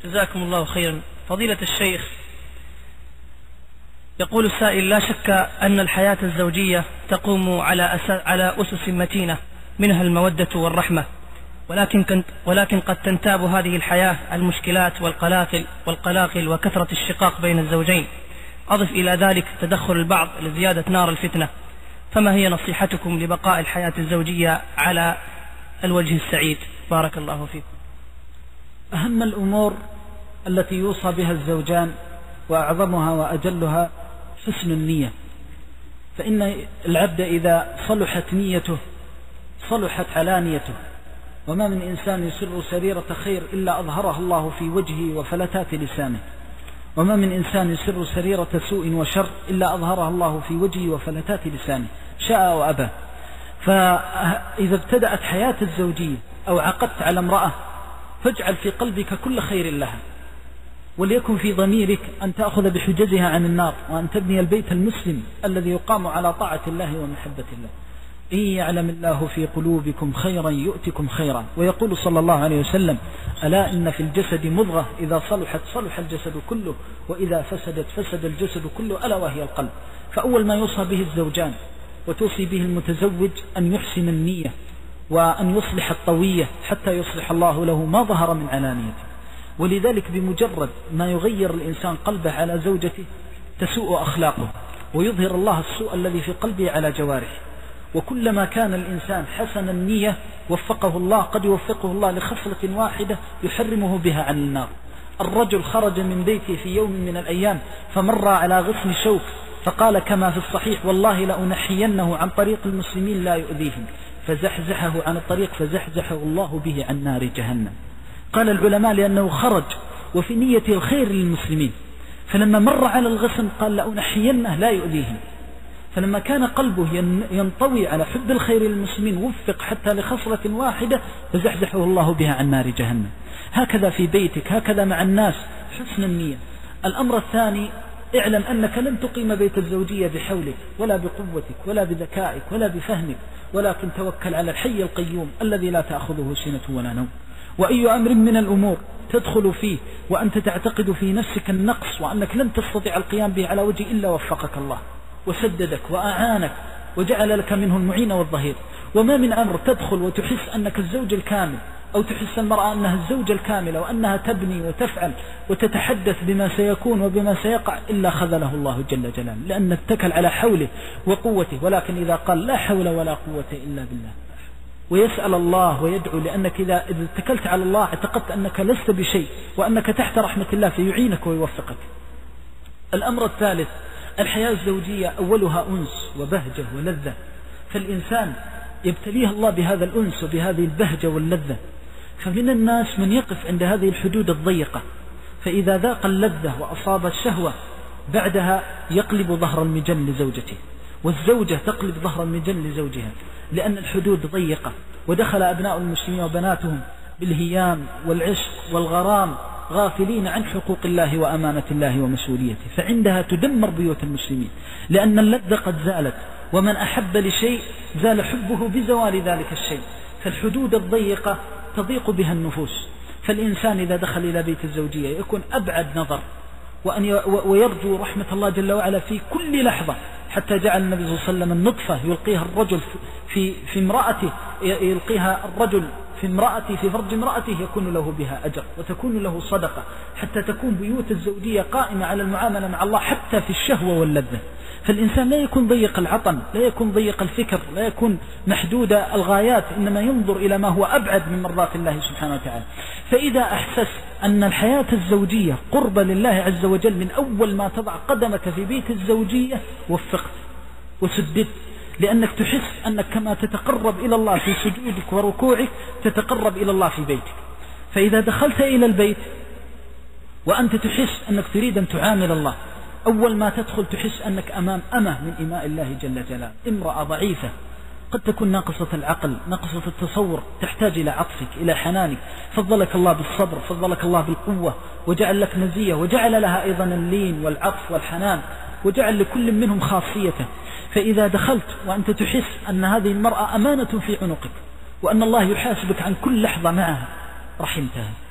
جزاكم الله خيرا. فضيلة الشيخ، يقول السائل: لا شك أن الحياة الزوجية تقوم على أسس متينة، منها المودة والرحمة، ولكن قد تنتاب هذه الحياة المشكلات والقلاقل وكثرة الشقاق بين الزوجين. أضف إلى ذلك تدخل البعض لزيادة نار الفتنة. فما هي نصيحتكم لبقاء الحياة الزوجية على الوجه السعيد؟ بارك الله فيكم. أهم الأمور التي يوصى بها الزوجان وأعظمها وأجلها حسن النية، فإن العبد إذا صلحت نيته صلحت علانيته، وما من إنسان يسر سريرة خير إلا أظهرها الله في وجهه وفلتات لسانه، وما من إنسان يسر سريرة سوء وشر إلا أظهرها الله في وجهه وفلتات لسانه شاء وأبى. فإذا ابتدأت حياة الزوجية أو عقدت على امرأة فاجعل في قلبك كل خير لها، وليكن في ضميرك أن تأخذ بحجزها عن النار، وأن تبني البيت المسلم الذي يقام على طاعة الله ومحبة الله. إن يعلم الله في قلوبكم خيرا يؤتكم خيرا. ويقول صلى الله عليه وسلم: ألا إن في الجسد مضغة إذا صلحت صلح الجسد كله، وإذا فسدت فسد الجسد كله، ألا وهي القلب. فأول ما يوصى به الزوجان وتوصي به المتزوج أن يحسن النية وأن يصلح الطوية حتى يصلح الله له ما ظهر من علانيته. ولذلك بمجرد ما يغير الإنسان قلبه على زوجته تسوء أخلاقه، ويظهر الله السوء الذي في قلبه على جوارحه. وكلما كان الإنسان حسن النية وفقه الله، قد يوفقه الله لخصلة واحدة يحرمه بها عن النار. الرجل خرج من بيته في يوم من الأيام فمر على غصن شوك، فقال كما في الصحيح: والله لأنحينه عن طريق المسلمين لا يؤذيهم، فزحزحه عن الطريق فزحزحه الله به عن نار جهنم. قال العلماء: لأنه خرج وفي نيته الخير للمسلمين، فلما مر على الغصن قال لأنحينه لا يؤذيهم. فلما كان قلبه ينطوي على حب الخير للمسلمين وفق حتى لخصلة واحدة فزحزحه الله بها عن نار جهنم. هكذا في بيتك، هكذا مع الناس، حسن النية. الأمر الثاني: اعلم أنك لن تقيم بيت الزوجية بحولك ولا بقوتك ولا بذكائك ولا بفهمك، ولكن توكل على الحي القيوم الذي لا تأخذه سنة ولا نوم. وأي أمر من الأمور تدخل فيه وأنت تعتقد في نفسك النقص وأنك لن تستطيع القيام به على وجه إلا وفقك الله وسددك وأعانك وجعل لك منه المعين والظهير. وما من أمر تدخل وتحس أنك الزوج الكامل، أو تحس المرأة أنها الزوجة الكاملة وأنها تبني وتفعل وتتحدث بما سيكون وبما سيقع، إلا خذله الله جل جلاله، لأن اتكل على حوله وقوته. ولكن إذا قال لا حول ولا قوة إلا بالله ويسأل الله ويدعو، لأنك إذا اتكلت على الله اعتقدت أنك لست بشيء وأنك تحت رحمة الله فيعينك ويوفقك. الأمر الثالث: الحياة الزوجية أولها أنس وبهجة ولذة، فالإنسان يبتليه الله بهذا الأنس وبهذه البهجة واللذة. فمن الناس من يقف عند هذه الحدود الضيقة، فإذا ذاق اللذة وأصاب الشهوة بعدها يقلب ظهر المجن لزوجته، والزوجة تقلب ظهر المجن لزوجها، لأن الحدود ضيقة. ودخل أبناء المسلمين وبناتهم بالهيام والعشق والغرام غافلين عن حقوق الله وأمانة الله ومسؤوليته، فعندها تدمر بيوت المسلمين، لأن اللذة قد زالت، ومن أحب لشيء زال حبه بزوال ذلك الشيء. فالحدود الضيقة تضيق بها النفوس. فالإنسان إذا دخل إلى بيت الزوجية يكون أبعد نظر، ويرجو رحمة الله جل وعلا في كل لحظة، حتى جعل النبي صلى الله عليه وسلم النطفة يلقيها الرجل في امرأته، يلقيها الرجل في امرأته في فرج امرأته يكون له بها أجر وتكون له صدقة، حتى تكون بيوت الزوجية قائمة على المعاملة مع الله حتى في الشهوة واللذة. فالإنسان لا يكون ضيق العطن، لا يكون ضيق الفكر، لا يكون محدود الغايات، إنما ينظر إلى ما هو أبعد من مرضات الله سبحانه وتعالى. فإذا أحسس أن الحياة الزوجية قربة لله عز وجل من أول ما تضع قدمك في بيت الزوجية وفقت وسددت، لأنك تحس أنك كما تتقرب إلى الله في سجودك وركوعك تتقرب إلى الله في بيتك. فإذا دخلت إلى البيت وأنت تحس أنك تريد أن تعامل الله، أول ما تدخل تحس أنك أمام أمة من إماء الله جل جلاله، امرأة ضعيفة قد تكون ناقصة العقل، ناقصة التصور، تحتاج إلى عطفك إلى حنانك. فضلك الله بالصبر، فضلك الله بالقوة، وجعل لك مزية، وجعل لها أيضا اللين والعطف والحنان، وجعل لكل منهم خاصيته. فإذا دخلت وأنت تحس أن هذه المرأة أمانة في عنقك، وأن الله يحاسبك عن كل لحظة معها، رحمتها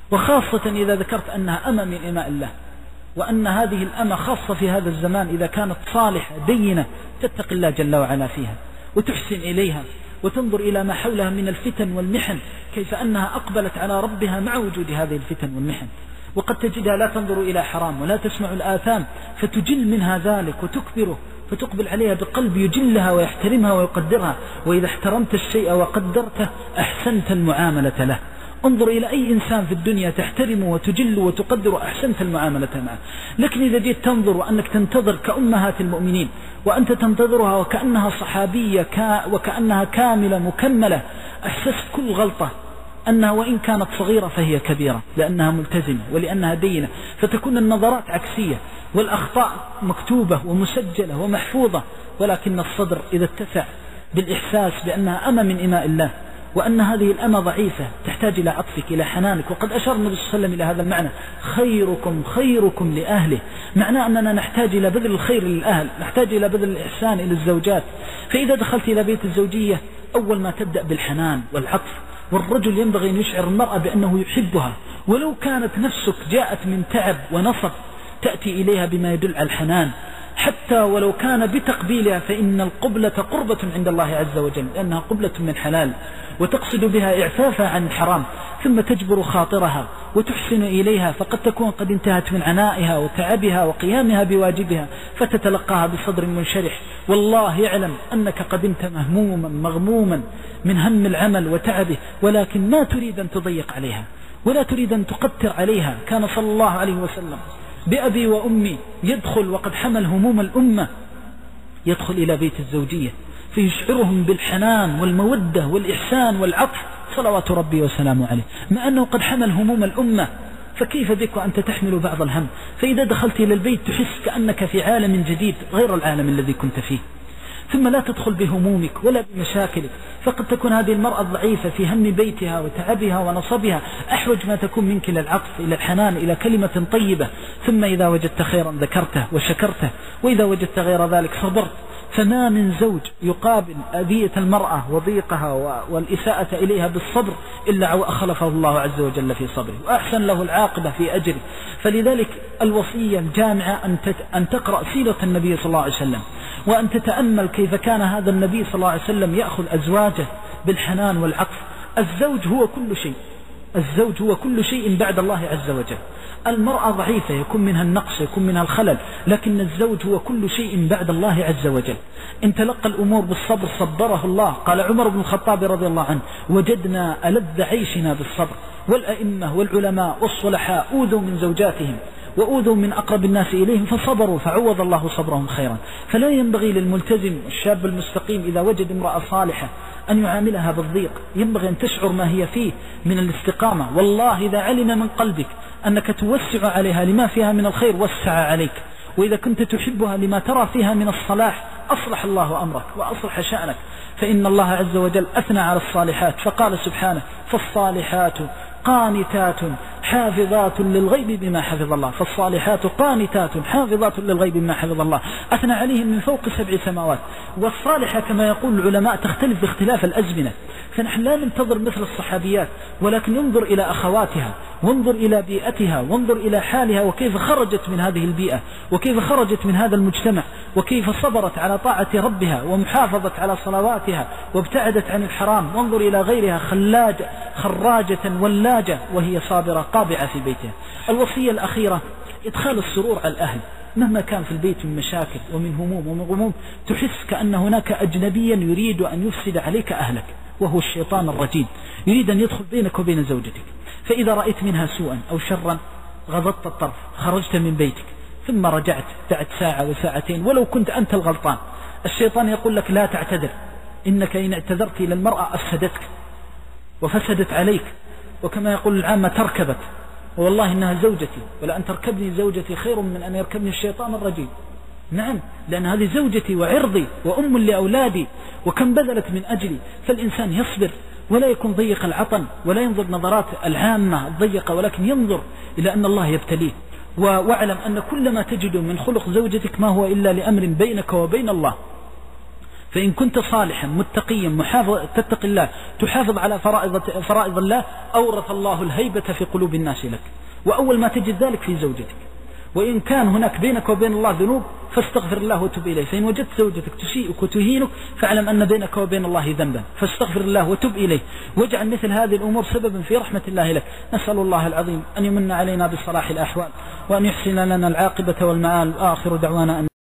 وخاصة إذا ذكرت أنها أمة من إماء الله، وأن هذه الأمة خاصة في هذا الزمان إذا كانت صالحة دينة تتقي الله جل وعلا فيها وتحسن إليها وتنظر إلى ما حولها من الفتن والمحن، كيف أنها أقبلت على ربها مع وجود هذه الفتن والمحن. وقد تجدها لا تنظر إلى حرام ولا تسمع الآثام فتجل منها ذلك وتكبره، فتقبل عليها بقلب يجلها ويحترمها ويقدرها. وإذا احترمت الشيء وقدرته أحسنت المعاملة له. انظر إلى أي إنسان في الدنيا تحترمه وتجله وتقدره أحسنت المعاملة معه. لكن إذا جيت تنظر وأنك تنتظر كأمهات المؤمنين وأنت تنتظرها وكأنها صحابية وكأنها كاملة مكملة، أحسست كل غلطة أنها وإن كانت صغيرة فهي كبيرة لأنها ملتزمة ولأنها دينة، فتكون النظرات عكسية والأخطاء مكتوبة ومسجلة ومحفوظة. ولكن الصدر إذا اتسع بالإحساس بأنها أمة من إماء الله وأن هذه الأمة ضعيفة تحتاج إلى عطفك إلى حنانك. وقد أشار النبي صلى الله عليه وسلم إلى هذا المعنى: خيركم خيركم لأهله. معناه أننا نحتاج إلى بذل الخير للأهل، نحتاج إلى بذل الإحسان إلى الزوجات. فإذا دخلت إلى بيت الزوجية أول ما تبدأ بالحنان والعطف، والرجل ينبغي أن يشعر المرأة بأنه يحبها، ولو كانت نفسك جاءت من تعب ونصب تأتي إليها بما يدل على الحنان، حتى ولو كان بتقبيلها، فإن القبلة قربة عند الله عز وجل لأنها قبلة من حلال وتقصد بها إعفافها عن الحرام. ثم تجبر خاطرها وتحسن إليها، فقد تكون قد انتهت من عنائها وتعبها وقيامها بواجبها، فتتلقاها بصدر منشرح. والله يعلم أنك قدمت مهموما مغموما من هم العمل وتعبه، ولكن ما تريد أن تضيق عليها ولا تريد أن تقتر عليها. كان صلى الله عليه وسلم بأبي وأمي يدخل وقد حمل هموم الأمة، يدخل إلى بيت الزوجية فيشعرهم بالحنان والمودة والإحسان والعطف صلوات ربي وسلامه عليه، مع أنه قد حمل هموم الأمة. فكيف بك وأنت تحمل بعض الهم؟ فإذا دخلت إلى البيت تحس كأنك في عالم جديد غير العالم الذي كنت فيه. ثم لا تدخل بهمومك ولا بمشاكلك، فقد تكون هذه المرأة الضعيفة في هم بيتها وتعبها ونصبها أحوج ما تكون منك إلى العطف، إلى الحنان، إلى كلمة طيبة. ثم إذا وجدت خيرا ذكرته وشكرته، وإذا وجدت غير ذلك صبرت. فما من زوج يقابل أذية المرأة وضيقها والإساءة إليها بالصبر إلا أخلفه الله عز وجل في صبره وأحسن له العاقبة في أجره. فلذلك الوصية الجامعة أن تقرأ سيرة النبي صلى الله عليه وسلم، وأن تتأمل كيف كان هذا النبي صلى الله عليه وسلم يأخذ أزواجه بالحنان والعطف. الزوج هو كل شيء، الزوج هو كل شيء بعد الله عز وجل. المرأة ضعيفة يكون منها النقص يكون منها الخلل، لكن الزوج هو كل شيء بعد الله عز وجل. إن تلقى الأمور بالصبر صبره الله. قال عمر بن الخطاب رضي الله عنه: وجدنا ألذ عيشنا بالصبر. والأئمة والعلماء والصلحاء أوذوا من زوجاتهم وأوذوا من أقرب الناس إليهم فصبروا فعوض الله صبرهم خيرا. فلا ينبغي للملتزم الشاب المستقيم إذا وجد امرأة صالحة أن يعاملها بالضيق، ينبغي أن تشعر ما هي فيه من الاستقامة. والله إذا علم من قلبك أنك توسع عليها لما فيها من الخير وسع عليك، وإذا كنت تحبها لما ترى فيها من الصلاح أصلح الله أمرك وأصلح شأنك. فإن الله عز وجل أثنى على الصالحات فقال سبحانه: فالصالحات قانتات حافظات للغيب بما حفظ الله. فالصالحات قانتات حافظات للغيب بما حفظ الله، أثنى عليهم من فوق 7 سماوات. والصالحة كما يقول العلماء تختلف باختلاف الأزمنة، فنحن لا ننتظر مثل الصحابيات، ولكن ينظر إلى أخواتها وانظر إلى بيئتها وانظر إلى حالها وكيف خرجت من هذه البيئة وكيف خرجت من هذا المجتمع وكيف صبرت على طاعة ربها ومحافظت على صلواتها وابتعدت عن الحرام. وانظر إلى غيرها خراجة ولاجة وهي صابرة قابعة في بيتها. الوصية الأخيرة إدخال السرور على الأهل. مهما كان في البيت من مشاكل ومن هموم ومن غموم تحس كأن هناك أجنبيا يريد أن يفسد عليك أهلك، وهو الشيطان الرجيم، يريد أن يدخل بينك وبين زوجتك. فإذا رأيت منها سوءا أو شرا غضضت الطرف، خرجت من بيتك ثم رجعت بعد ساعة وساعتين ولو كنت أنت الغلطان، الشيطان يقول لك: لا تعتذر، إنك إن اعتذرت إلى المرأة أفسدتك وفسدت عليك. وكما يقول العامة: تركبت، والله إنها زوجتي، ولأن تركبني زوجتي خير من أن يركبني الشيطان الرجيم. نعم، لأن هذه زوجتي وعرضي وأم لأولادي وكم بذلت من أجلي. فالإنسان يصبر ولا يكون ضيق العطن ولا ينظر نظرات العامة الضيقة، ولكن ينظر إلى أن الله يبتليه. واعلم أن كل ما تجد من خلق زوجتك ما هو إلا لأمر بينك وبين الله. فإن كنت صالحا متقيا تتقي الله تحافظ على فرائض الله، أورث الله الهيبة في قلوب الناس لك، وأول ما تجد ذلك في زوجتك. وإن كان هناك بينك وبين الله ذنوب فاستغفر الله وتب إليه. فإن وجدت زوجتك تسيئك وتهينك فاعلم أن بينك وبين الله ذنبا، فاستغفر الله وتب إليه، واجعل مثل هذه الأمور سببا في رحمة الله لك. نسأل الله العظيم أن يمن علينا بصلاح الأحوال، وأن يحسن لنا العاقبة والمآل. آخر دعوانا أن